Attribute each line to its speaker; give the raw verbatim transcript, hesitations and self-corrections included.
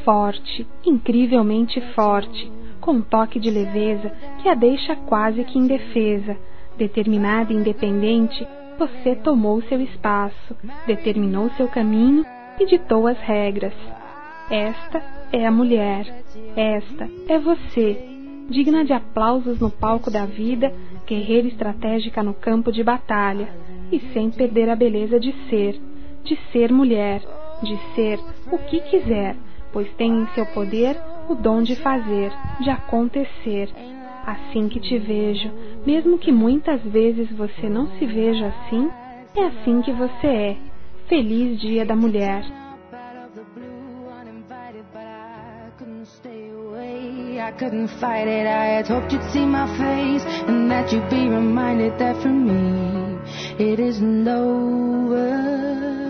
Speaker 1: forte, incrivelmente forte, com um toque de leveza que a deixa quase que indefesa. Determinada e independente, você tomou seu espaço, determinou seu caminho e ditou as regras. Esta é a mulher, esta é você, digna de aplausos no palco da vida, guerreira estratégica no campo de batalha, e sem perder a beleza de ser, de ser mulher, de ser o que quiser, pois tem em seu poder o dom de fazer, de acontecer. Assim que te vejo, mesmo que muitas vezes você não se veja assim, é assim que você é. Feliz Dia da Mulher!
Speaker 2: I couldn't fight it, I had hoped you'd see my face, and that you'd be reminded that for me it isn't over.